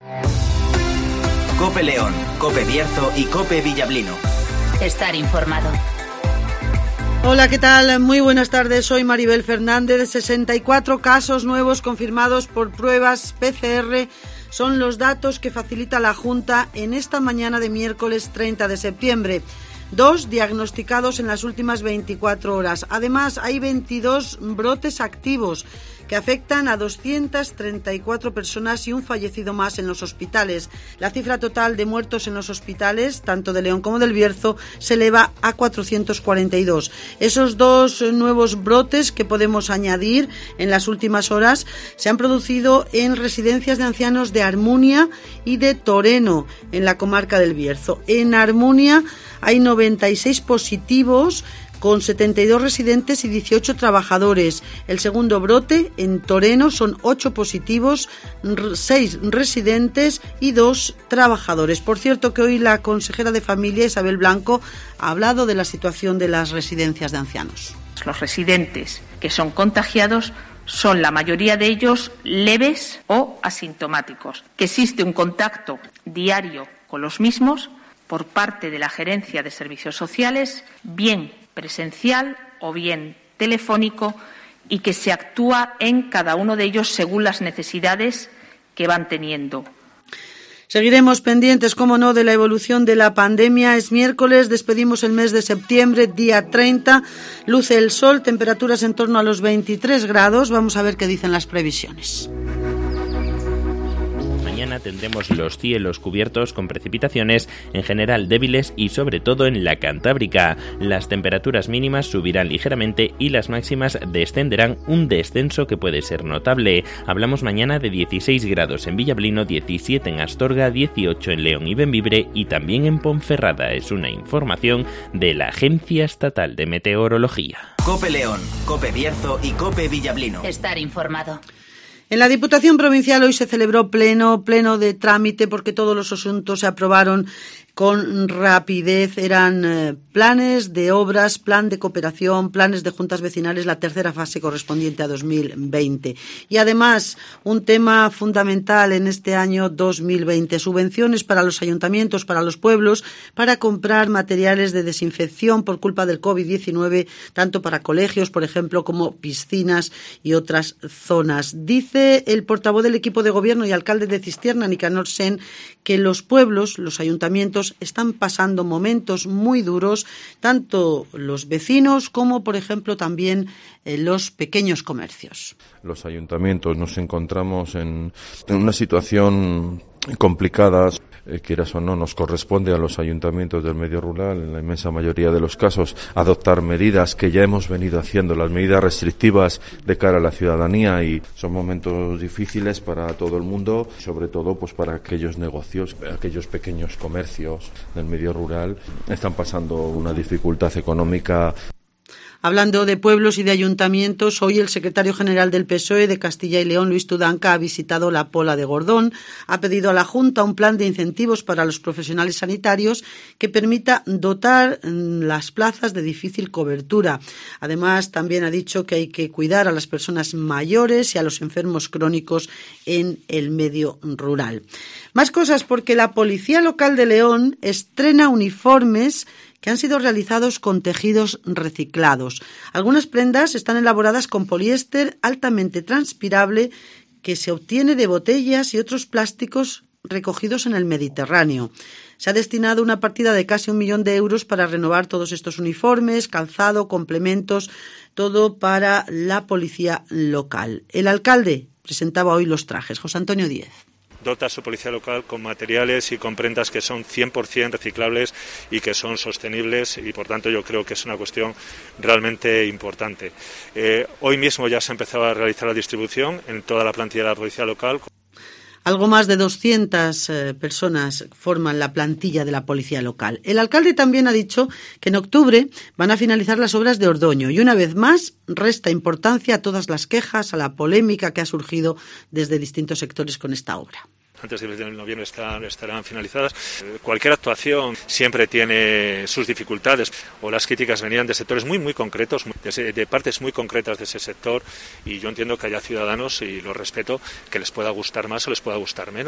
COPE León, COPE Bierzo y COPE Villablino. Estar informado. Hola, ¿qué tal? Muy buenas tardes, soy Maribel Fernández. 64 casos nuevos confirmados por pruebas PCR son los datos que facilita la Junta en esta mañana de miércoles 30 de septiembre. 2 diagnosticados en las últimas 24 horas. Además, hay 22 brotes activos que afectan a 234 personas y un fallecido más en los hospitales. La cifra total de muertos en los hospitales, tanto de León como del Bierzo, se eleva a 442. Esos 2 nuevos brotes que podemos añadir en las últimas horas se han producido en residencias de ancianos de Armunia y de Toreno, en la comarca del Bierzo. En Armunia hay 96 positivos, con 72 residentes y 18 trabajadores. El segundo brote en Toreno son 8 positivos, 6 residentes y 2 trabajadores. Por cierto, que hoy la consejera de Familia, Isabel Blanco, ha hablado de la situación de las residencias de ancianos. Los residentes que son contagiados son la mayoría de ellos leves o asintomáticos, que existe un contacto diario con los mismos por parte de la Gerencia de Servicios Sociales, bien presencial o bien telefónico, y que se actúa en cada uno de ellos según las necesidades que van teniendo. Seguiremos pendientes, como no, de la evolución de la pandemia. Es miércoles, despedimos el mes de septiembre, día 30, luce el sol, temperaturas en torno a los 23 grados. Vamos a ver qué dicen las previsiones. Mañana tendremos los cielos cubiertos con precipitaciones, en general débiles y sobre todo en la Cantábrica. Las temperaturas mínimas subirán ligeramente y las máximas descenderán, un descenso que puede ser notable. Hablamos mañana de 16 grados en Villablino, 17 en Astorga, 18 en León y Bembibre y también en Ponferrada. Es una información de la Agencia Estatal de Meteorología. COPE León, COPE Bierzo y COPE Villablino. Estar informado. En la Diputación Provincial hoy se celebró pleno de trámite, porque todos los asuntos se aprobaron con rapidez. Eran planes de obras, plan de cooperación, planes de juntas vecinales, la tercera fase correspondiente a 2020. Y además, un tema fundamental en este año 2020, subvenciones para los ayuntamientos, para los pueblos, para comprar materiales de desinfección por culpa del COVID-19, tanto para colegios, por ejemplo, como piscinas y otras zonas. Dice el portavoz del equipo de gobierno y alcalde de Cistierna, Nicanor Sen, que los pueblos, los ayuntamientos, están pasando momentos muy duros, tanto los vecinos como, por ejemplo, también los pequeños comercios. Los ayuntamientos nos encontramos en una situación complicada. Quieras o no, nos corresponde a los ayuntamientos del medio rural, en la inmensa mayoría de los casos, adoptar medidas que ya hemos venido haciendo, las medidas restrictivas de cara a la ciudadanía, y son momentos difíciles para todo el mundo, sobre todo pues para aquellos negocios, aquellos pequeños comercios del medio rural, están pasando una dificultad económica. Hablando de pueblos y de ayuntamientos, hoy el secretario general del PSOE de Castilla y León, Luis Tudanca, ha visitado la Pola de Gordón. Ha pedido a la Junta un plan de incentivos para los profesionales sanitarios que permita dotar las plazas de difícil cobertura. Además, también ha dicho que hay que cuidar a las personas mayores y a los enfermos crónicos en el medio rural. Más cosas, porque la Policía Local de León estrena uniformes que han sido realizados con tejidos reciclados. Algunas prendas están elaboradas con poliéster altamente transpirable que se obtiene de botellas y otros plásticos recogidos en el Mediterráneo. Se ha destinado una partida de casi 1 millón de euros para renovar todos estos uniformes, calzado, complementos, todo para la policía local. El alcalde presentaba hoy los trajes. José Antonio Díez. Dota a su policía local con materiales y con prendas que son 100% reciclables y que son sostenibles, y por tanto yo creo que es una cuestión realmente importante. Hoy mismo ya se ha empezado a realizar la distribución en toda la plantilla de la policía local. Algo más de 200 personas forman la plantilla de la policía local. El alcalde también ha dicho que en octubre van a finalizar las obras de Ordoño y, una vez más, resta importancia a todas las quejas, a la polémica que ha surgido desde distintos sectores con esta obra. Antes del noviembre estarán finalizadas. Cualquier actuación siempre tiene sus dificultades, o las críticas venían de sectores muy concretos, de partes muy concretas de ese sector, y yo entiendo que haya ciudadanos, y lo respeto, que les pueda gustar más o les pueda gustar menos.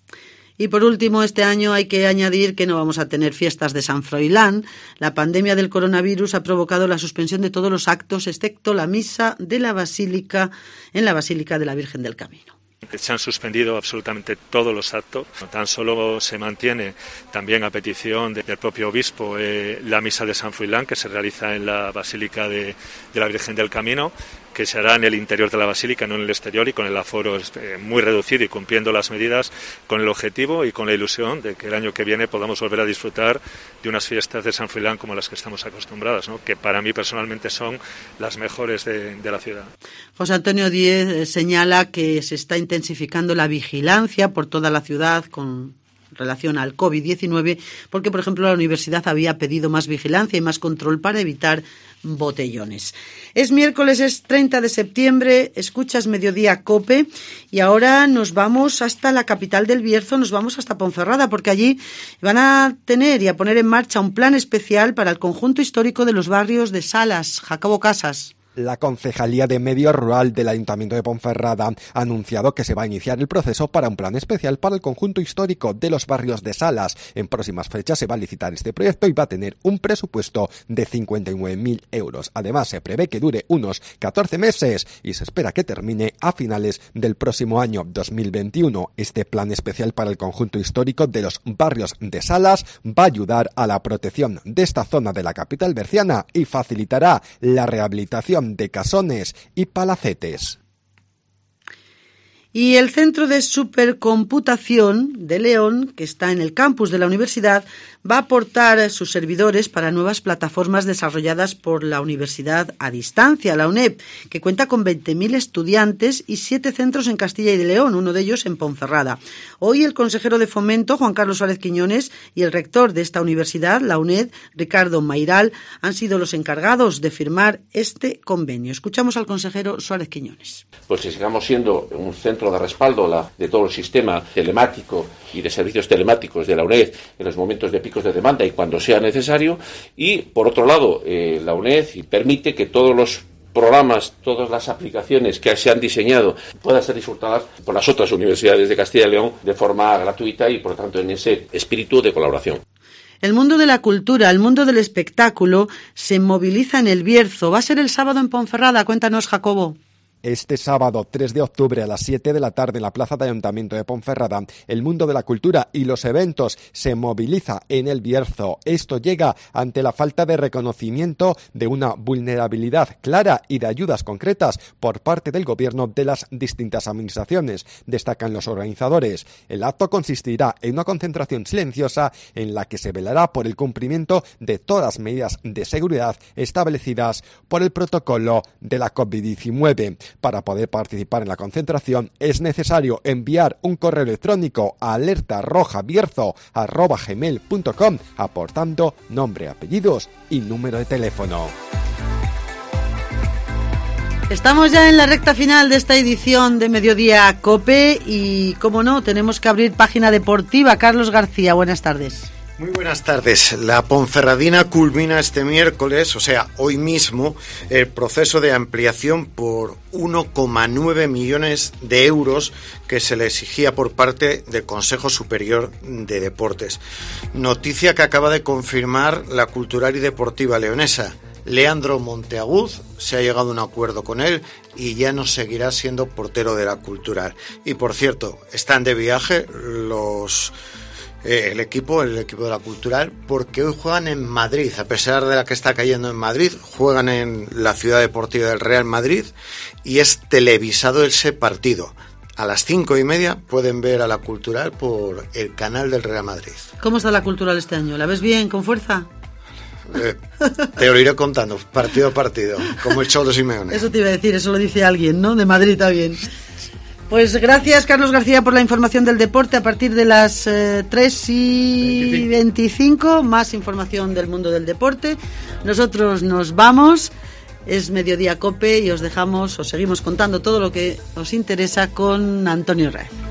Y por último, este año hay que añadir que no vamos a tener fiestas de San Froilán. La pandemia del coronavirus ha provocado la suspensión de todos los actos, excepto la misa de la Basílica, en la Basílica de la Virgen del Camino. Se han suspendido absolutamente todos los actos. Tan solo se mantiene, también a petición del propio obispo, la misa de San Froilán, que se realiza en la Basílica de la Virgen del Camino, que se hará en el interior de la basílica, no en el exterior, y con el aforo muy reducido y cumpliendo las medidas, con el objetivo y con la ilusión de que el año que viene podamos volver a disfrutar de unas fiestas de San Froilán como las que estamos acostumbradas, ¿no? Que para mí personalmente son las mejores de la ciudad. José Antonio Díez señala que se está intensificando la vigilancia por toda la ciudad con relación al COVID-19, porque, por ejemplo, la universidad había pedido más vigilancia y más control para evitar botellones. Es miércoles, es 30 de septiembre, escuchas Mediodía COPE y ahora nos vamos hasta la capital del Bierzo, nos vamos hasta Ponferrada, porque allí van a tener y a poner en marcha un plan especial para el conjunto histórico de los barrios de Salas. Jacobo Casas. La Concejalía de Medio Rural del Ayuntamiento de Ponferrada ha anunciado que se va a iniciar el proceso para un plan especial para el conjunto histórico de los barrios de Salas. En próximas fechas se va a licitar este proyecto y va a tener un presupuesto de 59.000 euros. Además, se prevé que dure unos 14 meses y se espera que termine a finales del próximo año 2021. Este plan especial para el conjunto histórico de los barrios de Salas va a ayudar a la protección de esta zona de la capital berciana y facilitará la rehabilitación de casones y palacetes. Y el Centro de Supercomputación de León, que está en el campus de la universidad, va a aportar sus servidores para nuevas plataformas desarrolladas por la universidad a distancia, la UNED, que cuenta con 20.000 estudiantes y 7 centros en Castilla y León, uno de ellos en Ponferrada. Hoy el consejero de Fomento, Juan Carlos Suárez Quiñones, y el rector de esta universidad, la UNED, Ricardo Mairal, han sido los encargados de firmar este convenio. Escuchamos al consejero Suárez Quiñones. Pues que sigamos siendo un centro de respaldo de todo el sistema telemático y de servicios telemáticos de la UNED en los momentos de picos de demanda y cuando sea necesario. Y, por otro lado, la UNED permite que todos los programas, todas las aplicaciones que se han diseñado puedan ser disfrutadas por las otras universidades de Castilla y León de forma gratuita y, por lo tanto, en ese espíritu de colaboración. El mundo de la cultura, el mundo del espectáculo se moviliza en el Bierzo. Va a ser el sábado en Ponferrada. Cuéntanos, Jacobo. Este sábado 3 de octubre a las 7 de la tarde en la Plaza de Ayuntamiento de Ponferrada, el mundo de la cultura y los eventos se moviliza en el Bierzo. Esto llega ante la falta de reconocimiento de una vulnerabilidad clara y de ayudas concretas por parte del gobierno de las distintas administraciones, destacan los organizadores. El acto consistirá en una concentración silenciosa en la que se velará por el cumplimiento de todas las medidas de seguridad establecidas por el protocolo de la COVID-19. Para poder participar en la concentración es necesario enviar un correo electrónico a alertarrojabierzo@gmail.com aportando nombre, apellidos y número de teléfono. Estamos ya en la recta final de esta edición de Mediodía COPE y, como no, tenemos que abrir página deportiva. Carlos García, buenas tardes. Muy buenas tardes. La Ponferradina culmina este miércoles, o sea, hoy mismo, el proceso de ampliación por 1,9 millones de euros que se le exigía por parte del Consejo Superior de Deportes. Noticia que acaba de confirmar la Cultural y Deportiva leonesa. Leandro Monteaguz, se ha llegado a un acuerdo con él y ya no seguirá siendo portero de la Cultural. Y por cierto, están de viaje el equipo de la Cultural, porque hoy juegan en Madrid, a pesar de la que está cayendo en Madrid, juegan en la Ciudad Deportiva del Real Madrid y es televisado ese partido. A las 5:30 pueden ver a la Cultural por el canal del Real Madrid. ¿Cómo está la Cultural este año? ¿La ves bien, con fuerza? Te lo iré contando, partido a partido, como el Cholo Simeone. Eso te iba a decir, eso lo dice alguien, ¿no? De Madrid también. Pues gracias, Carlos García, por la información del deporte. A partir de las 3:25, más información del mundo del deporte. Nosotros nos vamos. Es Mediodía COPE y os seguimos contando todo lo que os interesa con Antonio Raez.